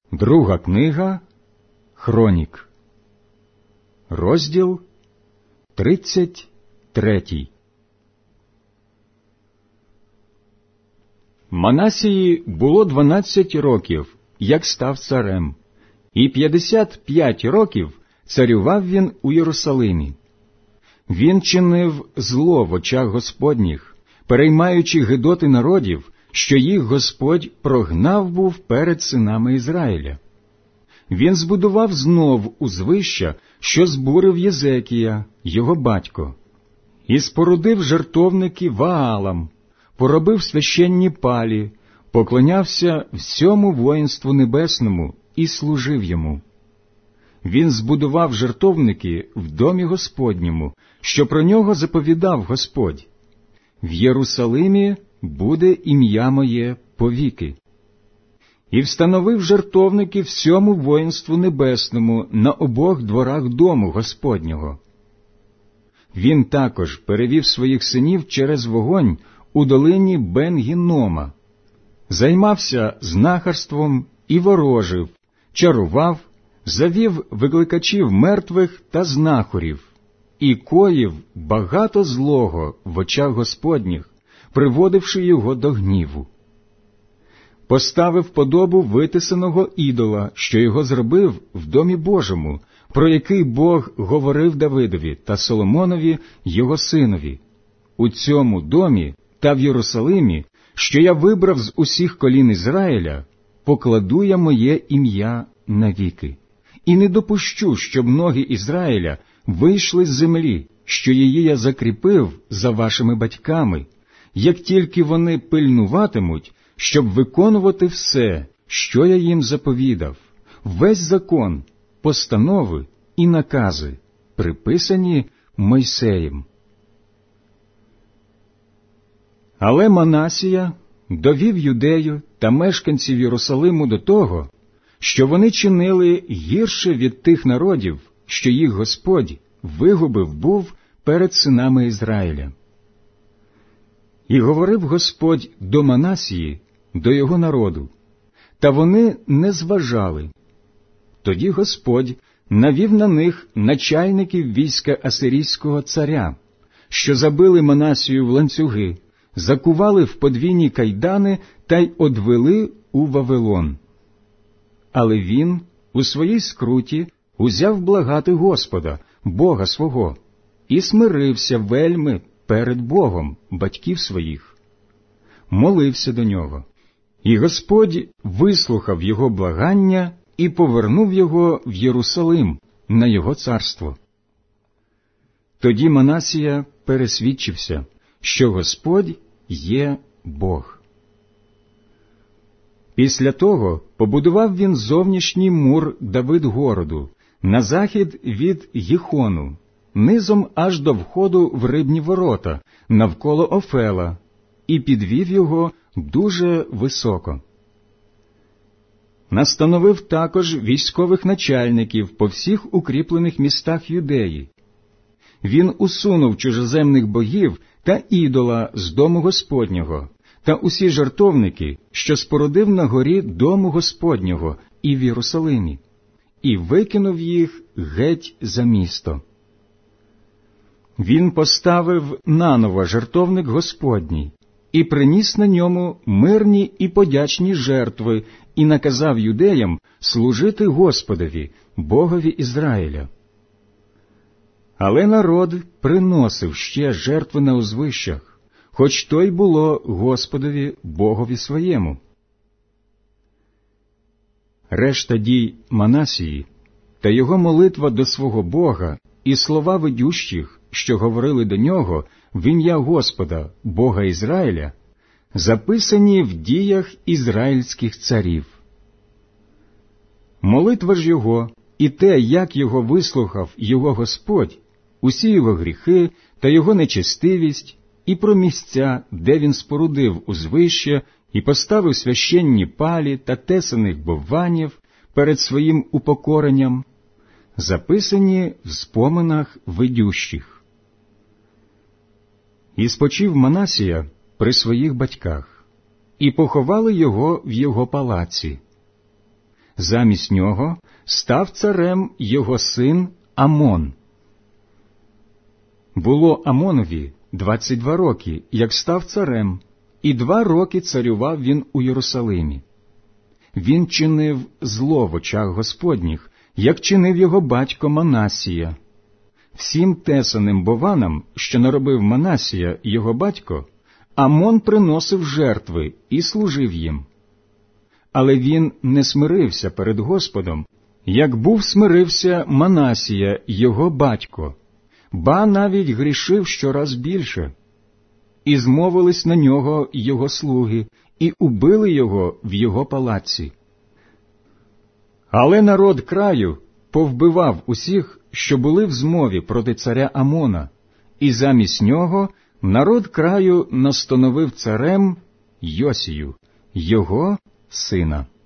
Друга книга Хронік, розділ 33. Манасії було 12 років, як став царем, і 55 років царював він у Єрусалимі. Він чинив зло в очах Господніх, переймаючи гидоти народів, що їх Господь прогнав був перед синами Ізраїля. Він збудував знов узвища, що збурив Єзекія, його батько, і спорудив жертовники Ваалам, поробив священні палі, поклонявся всьому воїнству небесному і служив йому. Він збудував жертовники в домі Господньому, що про нього заповідав Господь. В Єрусалимі буде ім'я моє повіки. І встановив жертовники всьому воїнству небесному на обох дворах дому Господнього. Він також перевів своїх синів через вогонь у долині Бен-Гіннома, займався знахарством і ворожив, чарував, завів викликачів мертвих та знахарів, і коїв багато злого в очах Господніх, приводивши його до гніву. Поставив подобу витисаного ідола, що його зробив в домі Божому, про який Бог говорив Давидові та Соломонові, його синові: «У цьому домі та в Єрусалимі, що я вибрав з усіх колін Ізраїля, покладу я моє ім'я навіки, і не допущу, щоб ноги Ізраїля вийшли з землі, що її я закріпив за вашими батьками, як тільки вони пильнуватимуть, щоб виконувати все, що я їм заповідав, весь закон, постанови і накази, приписані Мойсеєм». Але Манасія довів Юдею та мешканців Єрусалиму до того, що вони чинили гірше від тих народів, що їх Господь вигубив був перед синами Ізраїля. І говорив Господь до Манасії, до його народу, та вони не зважали. Тоді Господь навів на них начальників війська асирійського царя, що забили Манасію в ланцюги, закували в подвійні кайдани та й одвели у Вавилон. Але він у своїй скруті узяв благати Господа, Бога свого, і смирився вельми перед Богом батьків своїх. Молився до нього, і Господь вислухав його благання і повернув його в Єрусалим на його царство. Тоді Манасія пересвідчився, що Господь є Бог. Після того побудував він зовнішній мур Давид-городу на захід від Гіхону, низом аж до входу в рибні ворота, навколо Офела, і підвів його дуже високо. Настановив також військових начальників по всіх укріплених містах Юдеї. Він усунув чужоземних богів та ідола з дому Господнього, та усі жертовники, що спорудив на горі дому Господнього і в Єрусалимі, і викинув їх геть за місто. Він поставив наново жертовник Господній, і приніс на ньому мирні і подячні жертви, і наказав юдеям служити Господові, Богові Ізраїля. Але народ приносив ще жертви на узвищах, хоч то й було Господові Богові своєму. Решта дій Манасії та його молитва до свого Бога і слова ведющих, що говорили до нього в ім'я Господа, Бога Ізраїля, записані в діях ізраїльських царів. Молитва ж його і те, як його вислухав його Господь, усі його гріхи та його нечестивість, і про місця, де він спорудив узвище і поставив священні палі та тесаних бовванів перед своїм упокоренням, записані в споминах ведющих. І спочив Манасія при своїх батьках, і поховали його в його палаці. Замість нього став царем його син Амон. Було Амонові 22 роки, як став царем, і 2 роки царював він у Єрусалимі. Він чинив зло в очах Господніх, як чинив його батько Манасія. Всім тесаним бованам, що наробив Манасія, його батько, Амон приносив жертви і служив їм. Але він не смирився перед Господом, як був смирився Манасія, його батько, ба навіть грішив щораз більше. І змовились на нього його слуги, і убили його в його палаці. Але народ краю повбивав усіх, що були в змові проти царя Амона, і замість нього народ краю настановив царем Йосію, його сина.